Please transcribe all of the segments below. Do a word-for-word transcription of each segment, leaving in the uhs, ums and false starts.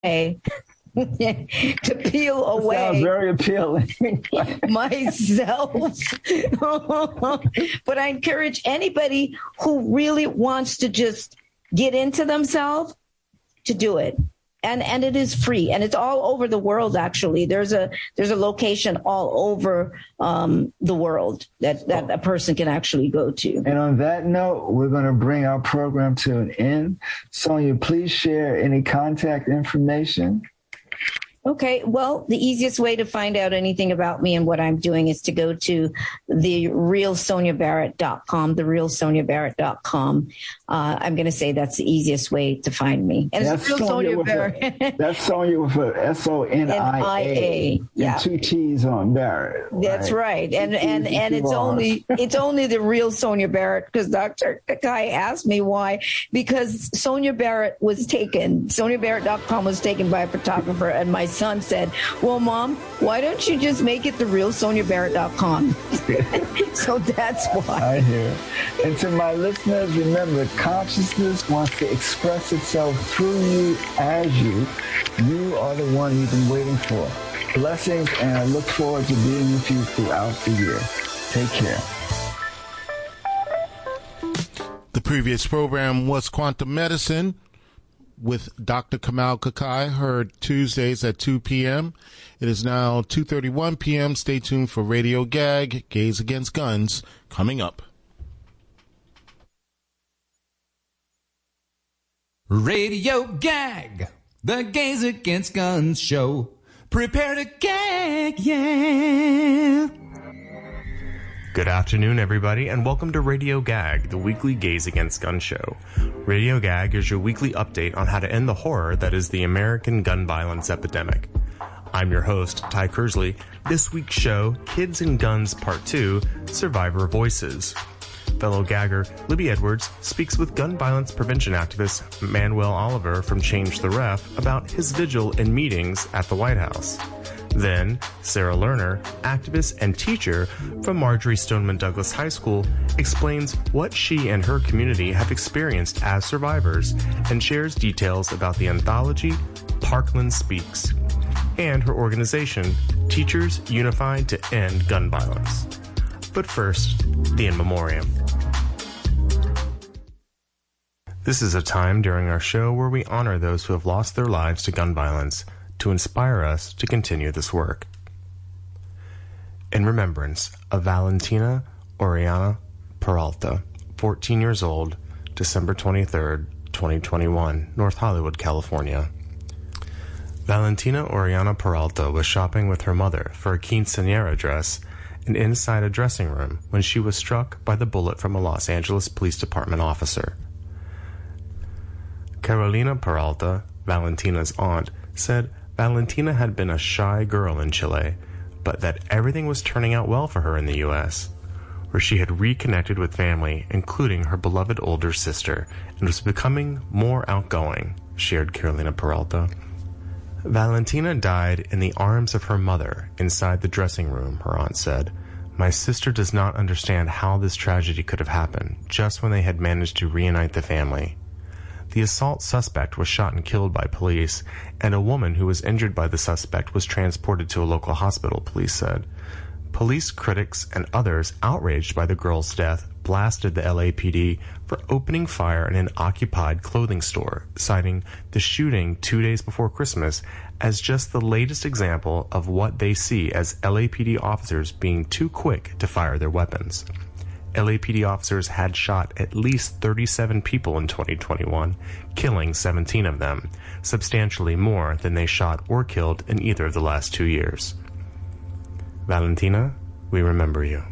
to peel away. Sounds very appealing. myself. But I encourage anybody who really wants to just get into themselves to do it. And and it is free, and it's all over the world. Actually, there's a there's a location all over um, the world that that a person can actually go to. And on that note, we're going to bring our program to an end. Sonia, please share any contact information. Okay, well, the easiest way to find out anything about me and what I'm doing is to go to the real sonia barrett dot com, the real sonia barrett dot com. Uh, I'm going to say that's the easiest way to find me. And that's it's real Sonia, Sonia Barrett. A, that's Sonia with a S O N I A yeah. and two T's on Barrett. Right? That's right. And and, and it's only it's only the real Sonia Barrett, because Doctor Kai asked me why. Because Sonia Barrett was taken, sonia barrett dot com was taken by a photographer, and my son said, well, Mom, why don't you just make it the real sonia barrett dot com? So that's why. I hear. And to my listeners, remember, consciousness wants to express itself through you as you. You are the one you've been waiting for. Blessings, and I look forward to being with you throughout the year. Take care. The previous program was Quantum Medicine with Doctor Kamal Kakai, heard Tuesdays at two p.m. It is now two thirty-one p.m. Stay tuned for Radio Gag, Gays Against Guns, coming up. Radio Gag, the Gays Against Guns show. Prepare to gag, yeah. Good afternoon, everybody, and welcome to Radio Gag, the weekly Gays Against Guns show. Radio Gag is your weekly update on how to end the horror that is the American gun violence epidemic. I'm your host, Ty Kersley. This week's show, Kids and Guns Part two, Survivor Voices. Fellow gagger Libby Edwards speaks with gun violence prevention activist Manuel Oliver from Change the Ref about his vigil and meetings at the White House. Then, Sarah Lerner, activist and teacher from Marjorie Stoneman Douglas High School, explains what she and her community have experienced as survivors and shares details about the anthology Parkland Speaks and her organization, Teachers Unified to End Gun Violence. But first, the In Memoriam. This is a time during our show where we honor those who have lost their lives to gun violence to inspire us to continue this work. In remembrance of Valentina Oriana Peralta, fourteen years old, December twenty-third, twenty twenty-one, North Hollywood, California. Valentina Oriana Peralta was shopping with her mother for a quinceañera dress and inside a dressing room when she was struck by the bullet from a Los Angeles Police Department officer. Carolina Peralta, Valentina's aunt, said Valentina had been a shy girl in Chile, but that everything was turning out well for her in the U S, where she had reconnected with family, including her beloved older sister, and was becoming more outgoing, shared Carolina Peralta. Valentina died in the arms of her mother inside the dressing room, her aunt said. My sister does not understand how this tragedy could have happened, just when they had managed to reunite the family. The assault suspect was shot and killed by police, and a woman who was injured by the suspect was transported to a local hospital, police said. Police critics and others outraged by the girl's death blasted the L A P D for opening fire in an occupied clothing store, citing the shooting two days before Christmas as just the latest example of what they see as L A P D officers being too quick to fire their weapons. L A P D officers had shot at least thirty-seven people in twenty twenty-one, killing seventeen of them, substantially more than they shot or killed in either of the last two years. Valentina, we remember you.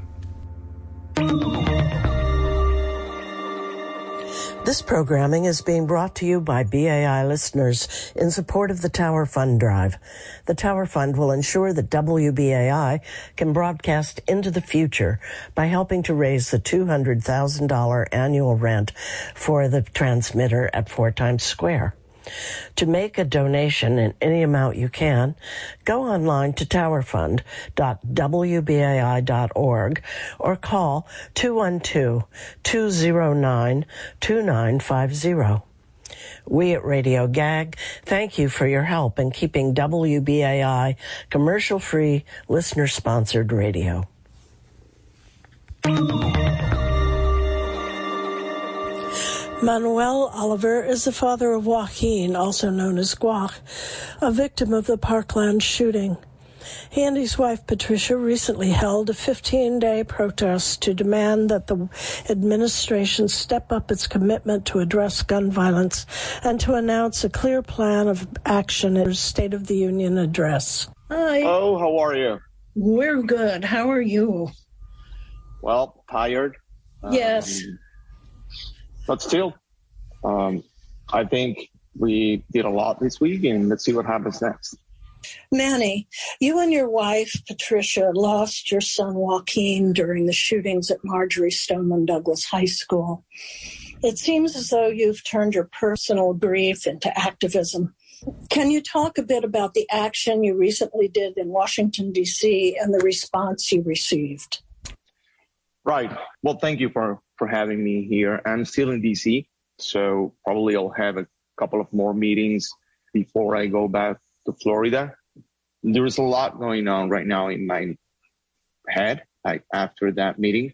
This programming is being brought to you by B A I listeners in support of the Tower Fund Drive. The Tower Fund will ensure that W B A I can broadcast into the future by helping to raise the two hundred thousand dollars annual rent for the transmitter at Four Times Square. To make a donation in any amount you can, go online to tower fund dot w b a i dot org or call two one two, two zero nine, two nine five zero. We at Radio Gag thank you for your help in keeping W B A I commercial-free, listener-sponsored radio. Manuel Oliver is the father of Joaquin, also known as Guac, a victim of the Parkland shooting. He and his wife, Patricia, recently held a fifteen-day protest to demand that the administration step up its commitment to address gun violence and to announce a clear plan of action in its State of the Union address. Hi. Oh, how are you? We're good. How are you? Well, tired. Yes. Um, but still, um, I think we did a lot this week, and let's see what happens next. Manny, you and your wife, Patricia, lost your son Joaquin during the shootings at Marjory Stoneman Douglas High School. It seems as though you've turned your personal grief into activism. Can you talk a bit about the action you recently did in Washington, D C and the response you received? Right. Well, thank you for, for having me here. I'm still in D C, so probably I'll have a couple of more meetings before I go back to Florida. There is a lot going on right now in my head, like after that meeting.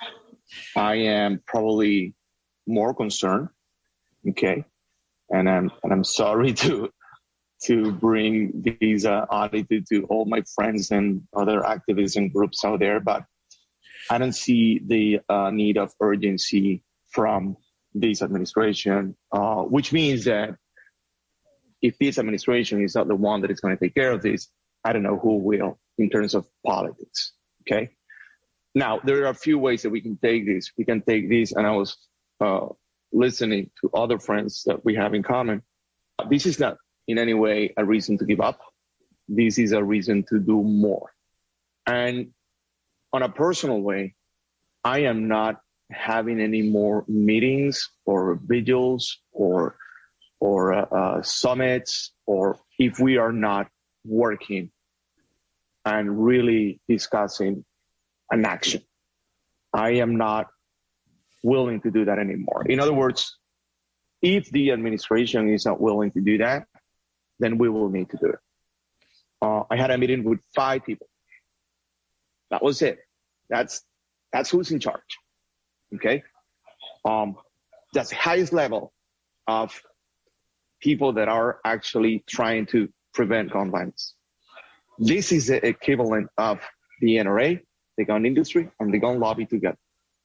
I am probably more concerned, okay? And I'm and I'm sorry to to bring these uh, attitude to all my friends and other activism groups out there, but I don't see the uh, need of urgency from this administration, uh, which means that if this administration is not the one that is going to take care of this, I don't know who will in terms of politics, okay? Now, there are a few ways that we can take this. We can take this, and I was uh, listening to other friends that we have in common. This is not in any way a reason to give up. This is a reason to do more. And on a personal way, I am not having any more meetings or vigils or or uh, uh, summits, or if we are not working and really discussing an action. I am not willing to do that anymore. In other words, if the administration is not willing to do that, then we will need to do it. Uh, I had a meeting with five people. That was it. That's that's who's in charge. Okay? Um, that's the highest level of people that are actually trying to prevent gun violence. This is the equivalent of the N R A, the gun industry, and the gun lobby together.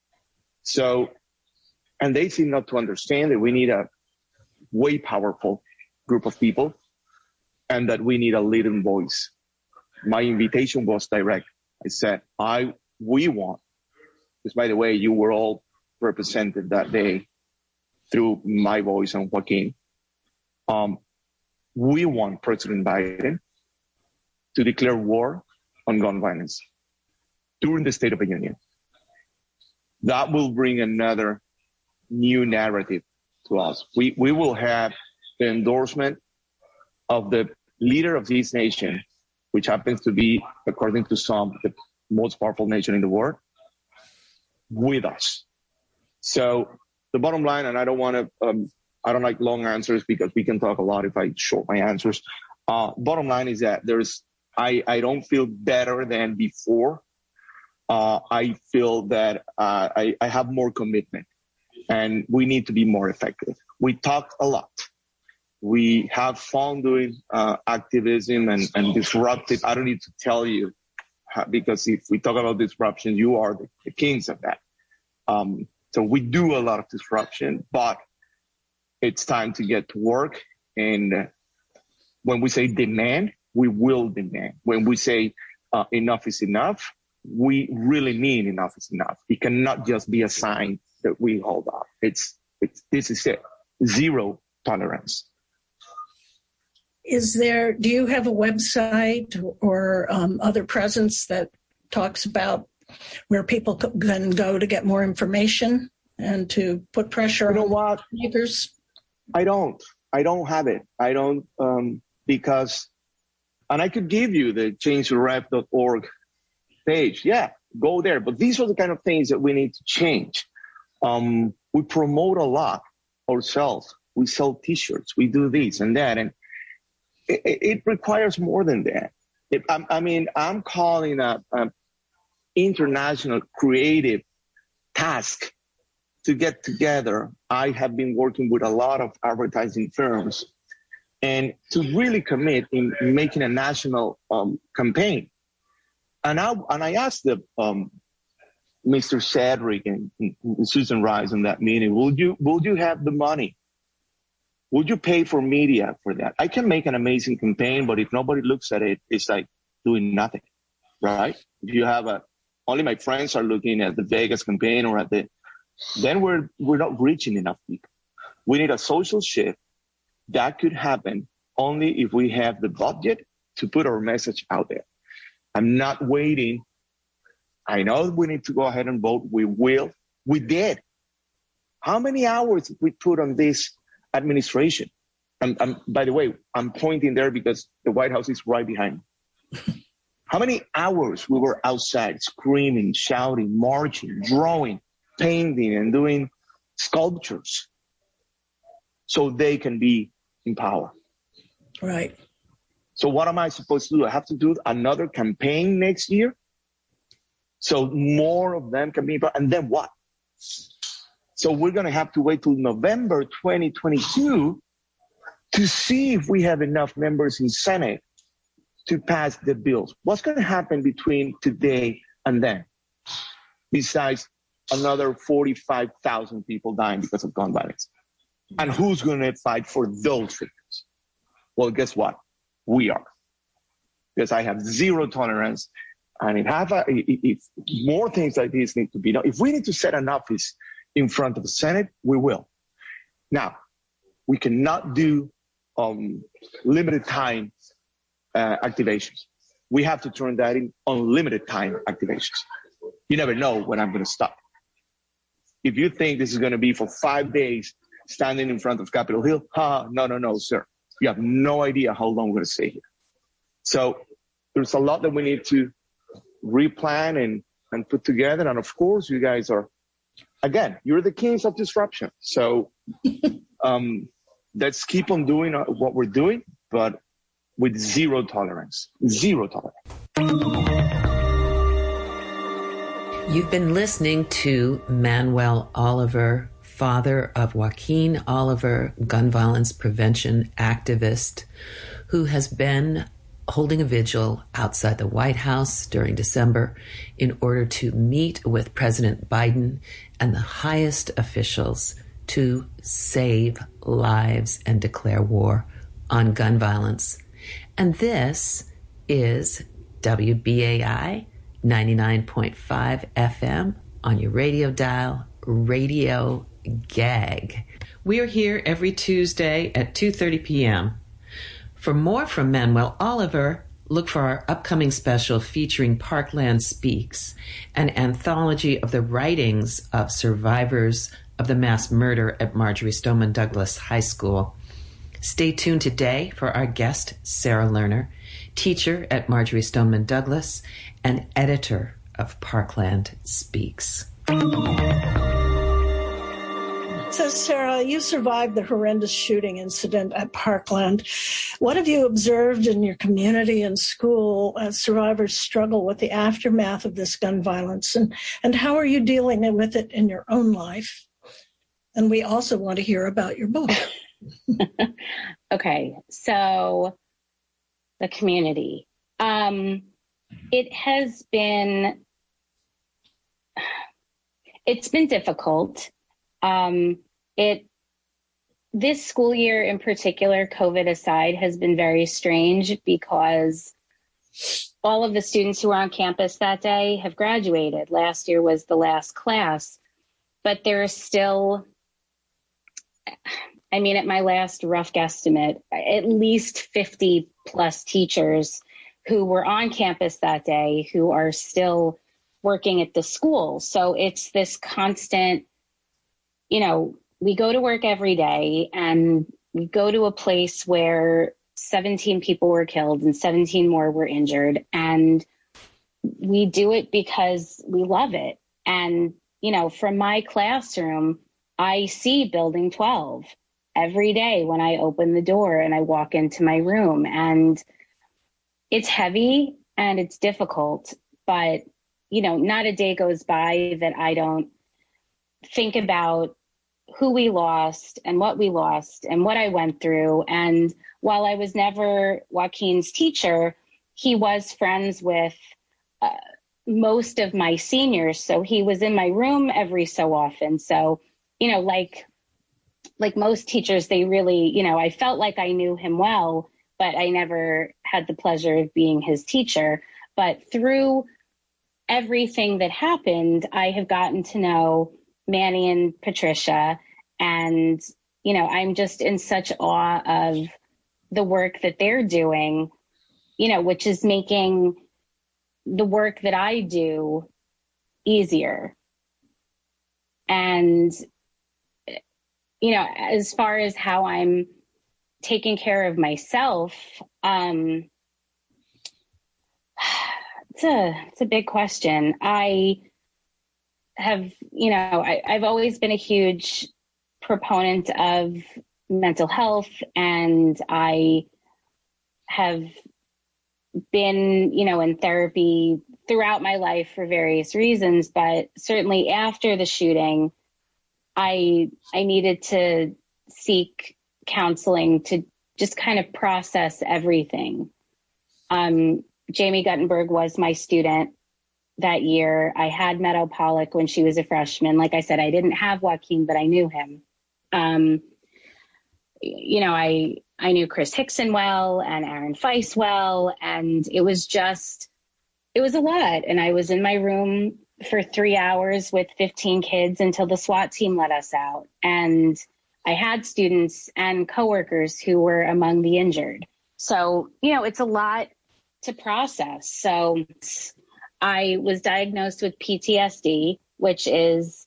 So, and they seem not to understand that we need a way powerful group of people and that we need a leading voice. My invitation was direct. I said, I, we want, because by the way, you were all represented that day through my voice and Joaquin. Um, we want President Biden to declare war on gun violence during the State of the Union. That will bring another new narrative to us. We, we will have the endorsement of the leader of this nation, which happens to be, according to some, the most powerful nation in the world, with us. So the bottom line, and I don't want to, um, I don't like long answers because we can talk a lot if I short my answers. Uh, bottom line is that there's, I, I don't feel better than before. Uh, I feel that uh, I, I have more commitment and we need to be more effective. We talk a lot. We have fun doing uh, activism and, and disruptive. I don't need to tell you how, because if we talk about disruption, you are the, the kings of that. Um, so we do a lot of disruption, but it's time to get to work. And when we say demand, we will demand. When we say uh, enough is enough, we really mean enough is enough. It cannot just be a sign that we hold up. It's, it's, this is it. Zero tolerance. Is there, do you have a website or um, other presence that talks about where people can go to get more information and to put pressure you know on what? makers? I don't. I don't have it. I don't, um, because, and I could give you the change the rep dot org page. Yeah, go there. But these are the kind of things that we need to change. Um, we promote a lot ourselves. We sell T-shirts. We do this and that. And it, it requires more than that. It, I, I mean, I'm calling a, a international creative task to get together. I have been working with a lot of advertising firms and to really commit in making a national um, campaign. And I, and I asked the, um, Mister Shadrick and, and Susan Rice in that meeting, would you, would you have the money? Would you pay for media for that? I can make an amazing campaign, but if nobody looks at it, it's like doing nothing, right? If you have a, only my friends are looking at the Vegas campaign or at the, then we're, we're not reaching enough people. We need a social shift. That could happen only if we have the budget to put our message out there. I'm not waiting. I know we need to go ahead and vote. We will. We did. How many hours did we put on this administration? I'm, I'm, by the way, I'm pointing there because the White House is right behind me. How many hours we were outside screaming, shouting, marching, drawing, painting, and doing sculptures so they can be in power. Right. So what am I supposed to do? I have to do another campaign next year so more of them can be in power. And then what? So we're going to have to wait till November twenty twenty-two to see if we have enough members in Senate to pass the bills. What's going to happen between today and then? Besides another forty-five thousand people dying because of gun violence. And who's going to fight for those victims? Well, guess what? We are. Because I have zero tolerance. And if, have a, if more things like this need to be done, if we need to set an office in front of the Senate, we will. Now, we cannot do um, limited time uh, activations. We have to turn that in unlimited time activations. You never know when I'm going to stop. If you think this is going to be for five days standing in front of Capitol Hill, ha, no, no, no, sir. You have no idea how long we're going to stay here. So there's a lot that we need to replan and, and put together. And of course, you guys are, again, you're the kings of disruption. So um, let's keep on doing what we're doing, but with zero tolerance, zero tolerance. You've been listening to Manuel Oliver, father of Joaquin Oliver, gun violence prevention activist, who has been holding a vigil outside the White House during December in order to meet with President Biden and the highest officials to save lives and declare war on gun violence. And this is W B A I ninety-nine point five F M on your radio dial, Radio Gag. We are here every Tuesday at two thirty p.m. For more from Manuel Oliver, look for our upcoming special featuring Parkland Speaks, an anthology of the writings of survivors of the mass murder at Marjory Stoneman Douglas High School. Stay tuned today for our guest, Sarah Lerner, teacher at Marjory Stoneman Douglas and editor of Parkland Speaks. So, Sarah, you survived the horrendous shooting incident at Parkland. What have you observed in your community and school as survivors struggle with the aftermath of this gun violence? And, and how are you dealing with it in your own life? And we also want to hear about your book. Okay, so the community. Um, it has been, it's been difficult. Um, it, this school year in particular, COVID aside, has been very strange because all of the students who were on campus that day have graduated. Last year was the last class, but there are still, I mean, at my last rough guesstimate, at least fifty plus teachers who were on campus that day who are still working at the school. So it's this constant, you know, we go to work every day and we go to a place where seventeen people were killed and seventeen more were injured. And we do it because we love it. And, you know, from my classroom, I see Building twelve every day when I open the door and I walk into my room. And it's heavy and it's difficult, but, you know, not a day goes by that I don't think about who we lost and what we lost and what I went through. And while I was never Joaquin's teacher, he was friends with uh, most of my seniors. So he was in my room every so often. So, you know, like, like most teachers, they really, you know, I felt like I knew him well, but I never had the pleasure of being his teacher. But through everything that happened, I have gotten to know Manny and Patricia. And, you know, I'm just in such awe of the work that they're doing, you know, which is making the work that I do easier. And, you know, as far as how I'm taking care of myself, um, it's a, it's a big question. I have, you know, I, I've always been a huge proponent of mental health, and I have been, you know, in therapy throughout my life for various reasons, but certainly after the shooting, I I needed to seek counseling to just kind of process everything. Um, Jamie Guttenberg was my student that year. I had Meadow Pollack when she was a freshman. Like I said, I didn't have Joaquin, but I knew him. Um, you know, I I knew Chris Hickson well and Aaron Feist well, and it was just, it was a lot. And I was in my room for three hours with fifteen kids until the SWAT team let us out. And I had students and coworkers who were among the injured. So, you know, it's a lot to process. So I was diagnosed with P T S D, which is,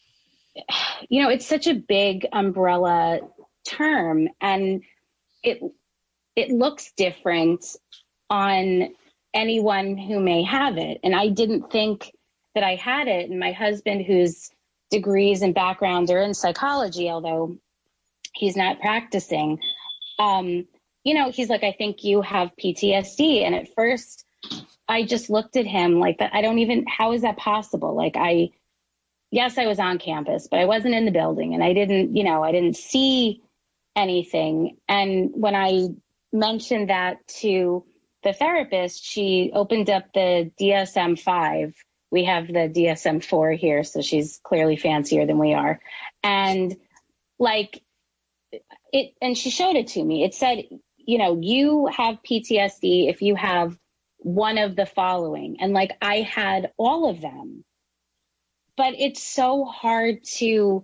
you know, it's such a big umbrella term, and it it looks different on anyone who may have it. And I didn't think that I had it. And my husband, whose degrees and backgrounds are in psychology, although he's not practicing, um, you know, he's like, I think you have P T S D. And at first I just looked at him like that. I don't even, how is that possible? Like I, yes, I was on campus, but I wasn't in the building, and I didn't, you know, I didn't see anything. And when I mentioned that to the therapist, she opened up the D S M five. We have the D S M four here, so she's clearly fancier than we are. And like it, and she showed it to me. It said, you know, you have P T S D if you have one of the following. And like I had all of them. But it's so hard to,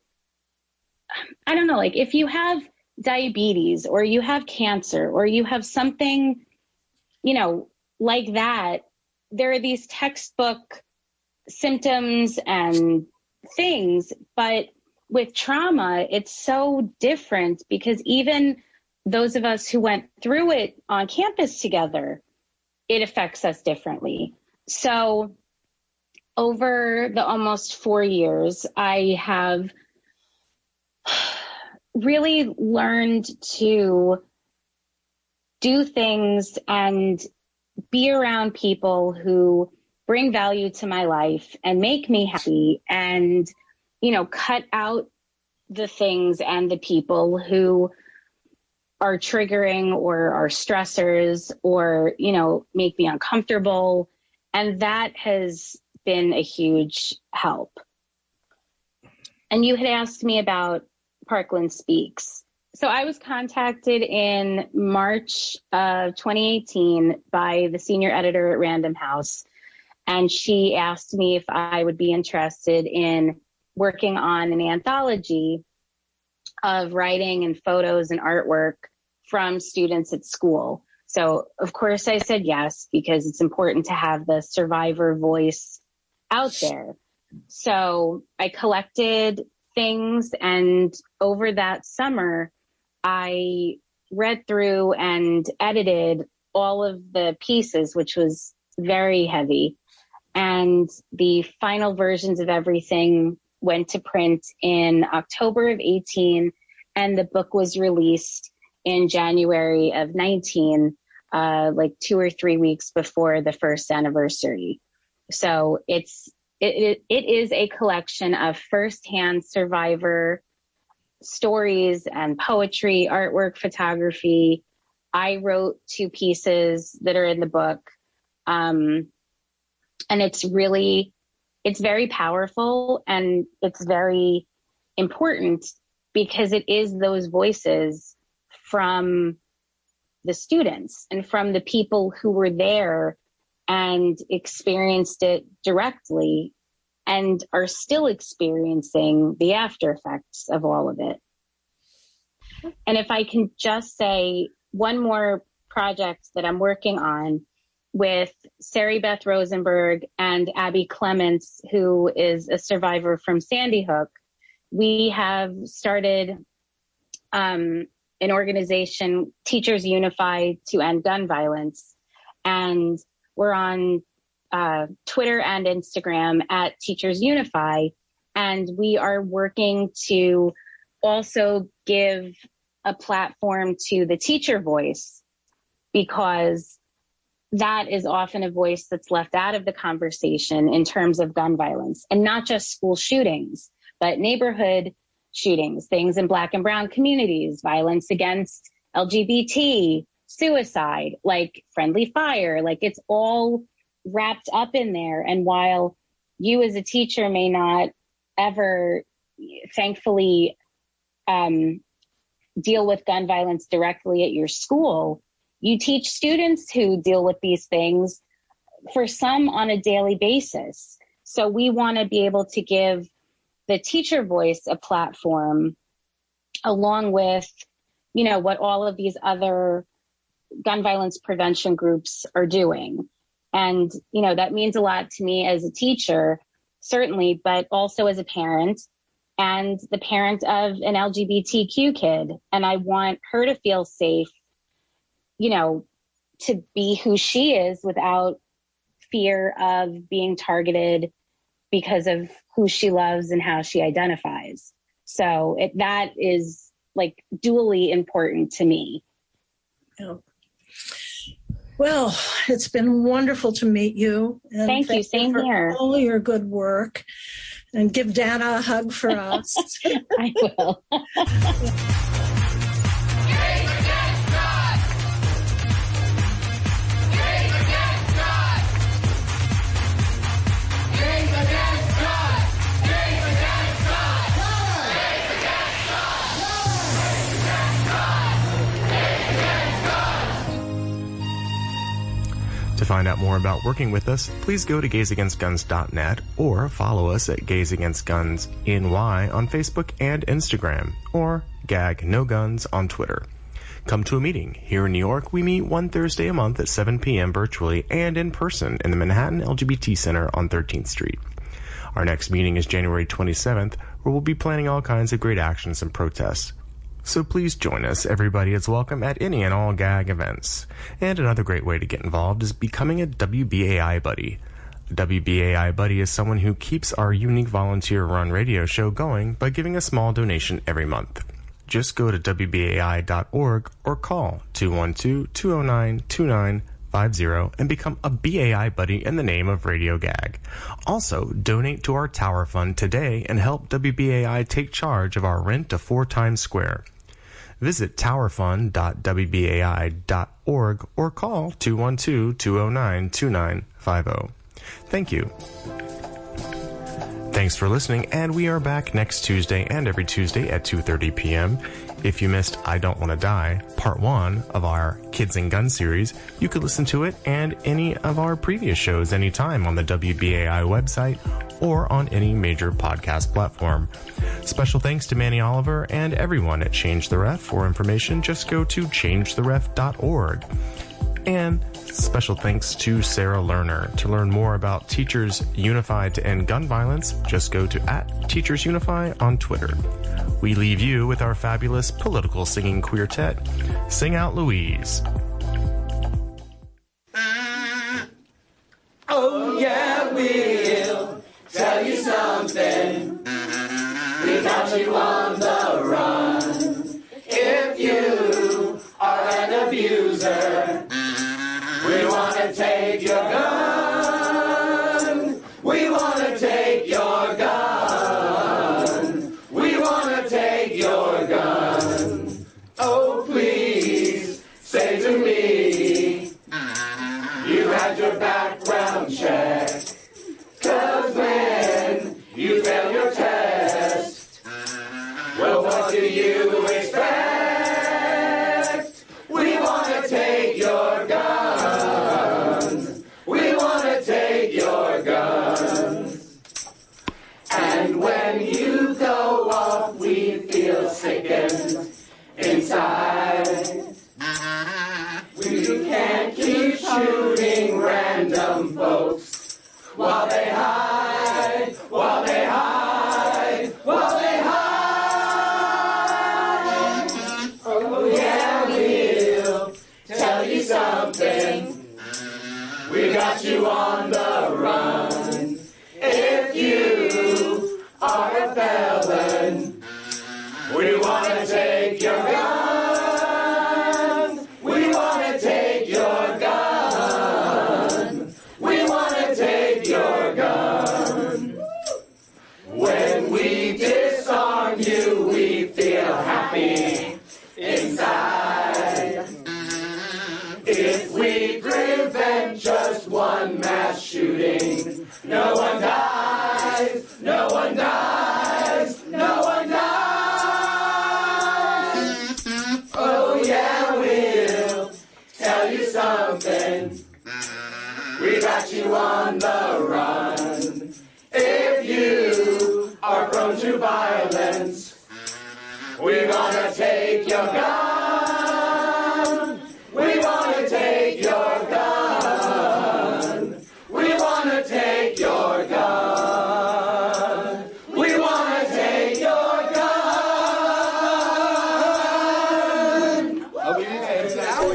I don't know, like if you have diabetes or you have cancer or you have something, you know, like that, there are these textbook symptoms and things. But with trauma, it's so different, because even those of us who went through it on campus together, it affects us differently. So over the almost four years, I have really learned to do things and be around people who bring value to my life and make me happy, and, you know, cut out the things and the people who are triggering or are stressors or, you know, make me uncomfortable. And that has been a huge help. And you had asked me about Parkland Speaks. So I was contacted in March of twenty eighteen by the senior editor at Random House, and she asked me if I would be interested in working on an anthology of writing and photos and artwork from students at school. So of course I said yes, because it's important to have the survivor voice out there. So I collected things, and over that summer, I read through and edited all of the pieces, which was very heavy. And the final versions of everything went to print in October of eighteen And the book was released in January of nineteen, uh, like two or three weeks before the first anniversary. So it's it, it, it is a collection of firsthand survivor stories and poetry, artwork, photography. I wrote two pieces that are in the book. Um, and it's really, it's very powerful and it's very important because it is those voices from the students and from the people who were there and experienced it directly and are still experiencing the after effects of all of it. And if I can just say one more project that I'm working on with Sari Beth Rosenberg and Abby Clements, who is a survivor from Sandy Hook, we have started um, an organization, Teachers Unify to End Gun Violence. And we're on uh, Twitter and Instagram at Teachers Unify. And we are working to also give a platform to the teacher voice, because that is often a voice that's left out of the conversation in terms of gun violence, and not just school shootings, but neighborhood shootings, things in Black and brown communities, violence against L G B T, suicide, like friendly fire, like it's all wrapped up in there. And while you as a teacher may not ever, thankfully, um, deal with gun violence directly at your school, you teach students who deal with these things, for some on a daily basis. So we want to be able to give the teacher voice a platform along with, you know, what all of these other gun violence prevention groups are doing. And, you know, that means a lot to me as a teacher, certainly, but also as a parent and the parent of an L G B T Q kid. And I want her to feel safe, you know, to be who she is without fear of being targeted because of who she loves and how she identifies. So it, that is like dually important to me. Yeah. Well, it's been wonderful to meet you. And thank, thank you. Same you for here. All your good work. And give Dana a hug for us. I will. To find out more about working with us, please go to gays against guns dot net or follow us at Gays Against Guns N Y on Facebook and Instagram, or Gag No Guns on Twitter. Come to a meeting. Here in New York, we meet one Thursday a month at seven p.m. virtually and in person in the Manhattan L G B T Center on thirteenth Street. Our next meeting is January twenty-seventh, where we'll be planning all kinds of great actions and protests. So please join us. Everybody is welcome at any and all GAG events. And another great way to get involved is becoming a W B A I buddy. A W B A I buddy is someone who keeps our unique volunteer-run radio show going by giving a small donation every month. Just go to W B A I dot org or call two one two, two oh nine, two nine five zero and become a B A I buddy in the name of Radio Gag. Also, donate to our Tower Fund today and help W B A I take charge of our rent to four Times Square. Visit tower fund dot w b a i dot org or call two one two, two oh nine, two nine five oh. Thank you. Thanks for listening, and we are back next Tuesday and every Tuesday at two thirty p.m. If you missed I Don't Want to Die, part one of our Kids and Gun series, you could listen to it and any of our previous shows anytime on the W B A I website or on any major podcast platform. Special thanks to Manny Oliver and everyone at Change the Ref. For information, just go to change the ref dot org. And special thanks to Sarah Lerner. To learn more about Teachers Unified to End Gun Violence, just go to at Teachers Unify on Twitter. We leave you with our fabulous political singing quartet, Sing Out Louise. Oh yeah, we'll tell you something. We got you on the run. to take your gun. We want to take your gun. We want to take your gun. Oh, please, say to me, you had your background check. 'Cause when you fail your test, well, what do you expect? We want to take your gun. We want to take your gun. And when you go off, we feel sickened inside. We can't keep shooting random folks while they hide, while they hide, while they hide. Oh yeah, we'll tell you something. We got you on the run. If you are a felon, we want to take your gun. We want to take your gun. We want to take your gun. When we disarm you, we feel happy inside. If we prevent just one mass shooting, no one dies, no one dies, no one dies. Oh yeah, we'll tell you something. We got you on the run. If you are prone to violence, we're gonna take your gun. We wanna take your gun. We wanna take your gun. We wanna take your gun. Okay,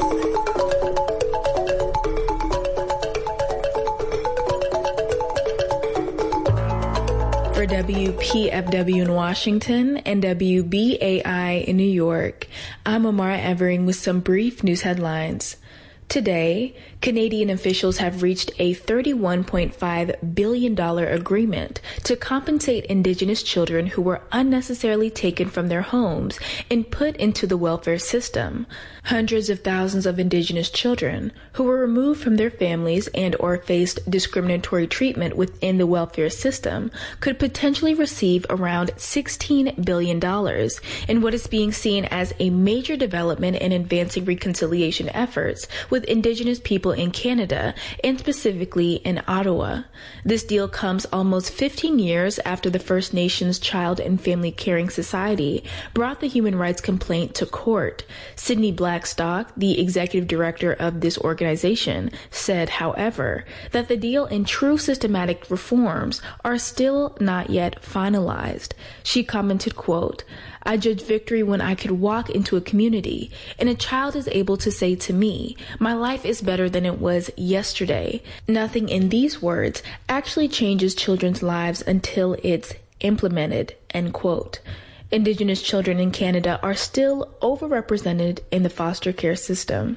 For W P F W in Washington and W B A I in New York, I'm Amara Evering with some brief news headlines. Today, Canadian officials have reached a thirty-one point five billion dollars agreement to compensate Indigenous children who were unnecessarily taken from their homes and put into the welfare system. Hundreds of thousands of Indigenous children who were removed from their families and or faced discriminatory treatment within the welfare system could potentially receive around sixteen billion dollars in what is being seen as a major development in advancing reconciliation efforts with Indigenous people in Canada, and specifically in Ottawa. This deal comes almost fifteen years after the First Nations Child and Family Caring Society brought the human rights complaint to court. Sydney Blackstock, the executive director of this organization, said, however, that the deal and true systematic reforms are still not yet finalized. She commented, quote, I judge victory when I could walk into a community and a child is able to say to me, my life is better than it was yesterday. Nothing in these words actually changes children's lives until it's implemented, end quote. Indigenous children in Canada are still overrepresented in the foster care system.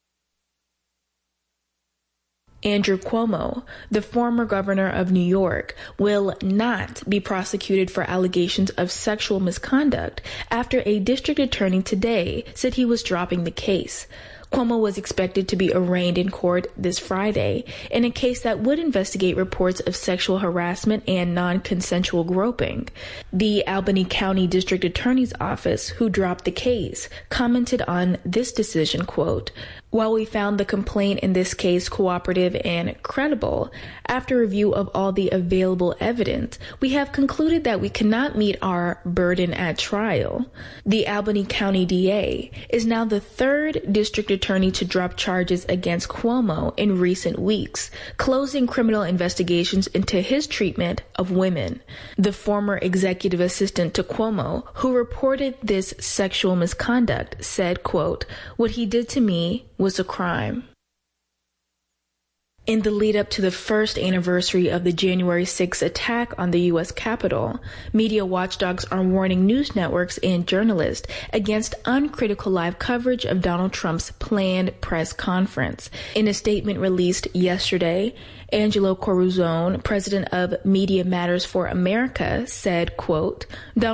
Andrew Cuomo, the former governor of New York, will not be prosecuted for allegations of sexual misconduct after a district attorney today said he was dropping the case. Cuomo was expected to be arraigned in court this Friday in a case that would investigate reports of sexual harassment and non-consensual groping. The Albany County District Attorney's Office, who dropped the case, commented on this decision, quote, while we found the complaint in this case cooperative and credible, after review of all the available evidence, we have concluded that we cannot meet our burden at trial. The Albany County D A is now the third district attorney to drop charges against Cuomo in recent weeks, closing criminal investigations into his treatment of women. The former executive assistant to Cuomo, who reported this sexual misconduct, said, quote, what he did to me was a crime. In the lead up to the first anniversary of the January sixth attack on the U S Capitol, media watchdogs are warning news networks and journalists against uncritical live coverage of Donald Trump's planned press conference. In a statement released yesterday, Angelo Coruzone, president of Media Matters for America, said, quote,